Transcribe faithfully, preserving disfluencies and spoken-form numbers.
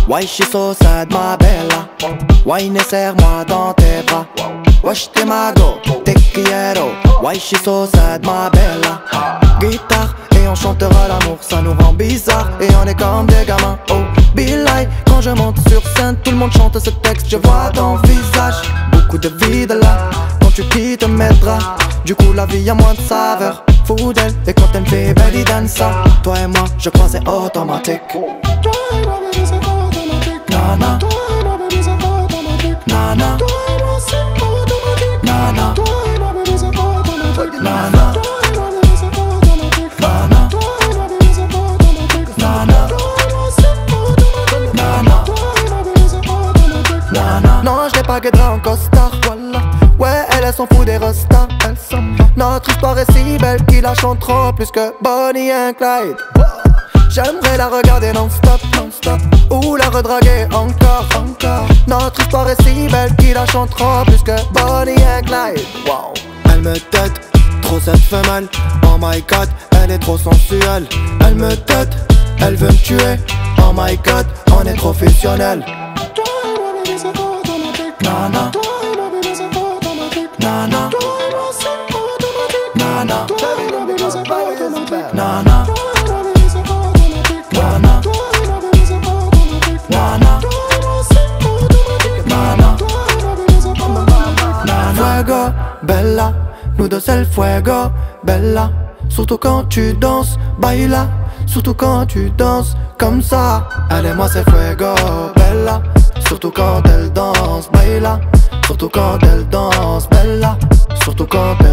Why she so sad, ma bella? Why ne serre-moi dans tes bras? Wesh t'es mago, te quiero. Why she so sad, ma bella? Guitare et on chantera l'amour, ça nous rend bizarre et on est comme des gamins. Oh, Billy, quand je monte sur scène, tout le monde chante ce texte, je vois ton visage. Beaucoup de vide là, quand tu quittes mes draps. Du coup la vie a moins de saveur, fou d'elle. Et quand elle me fait belly dance ça, toi et moi, je crois c'est automatique. Nana, Nana, Nana, Nana, Nana, Nana, Nana, Nana. Non, je l'ai pas guetté en costard, voilà. Ouais, elle, elle s'en fout des restas. Notre histoire est si belle qu'il la chanteront plus que Bonnie et Clyde. J'aimerais la regarder non-stop, non-stop, ou la redraguer encore, encore. Notre histoire est si belle qu'il la chantera plus que Bonnie et Clyde. Wow. Elle me tête, trop ça te fait mal. Oh my god, elle est trop sensuelle. Elle me tête, elle veut me tuer. Oh my god, on est trop fusionnel. Nana, Nana, Nana, Nana, Nana, Nana, Nana, Nana. Fuego, bella, nous deux c'est le fuego, bella. Surtout quand tu danses, baila. Surtout quand tu danses comme ça. Elle et moi c'est fuego, bella. Surtout quand elle danse, baila. Surtout quand elle danse, bella. Surtout quand elle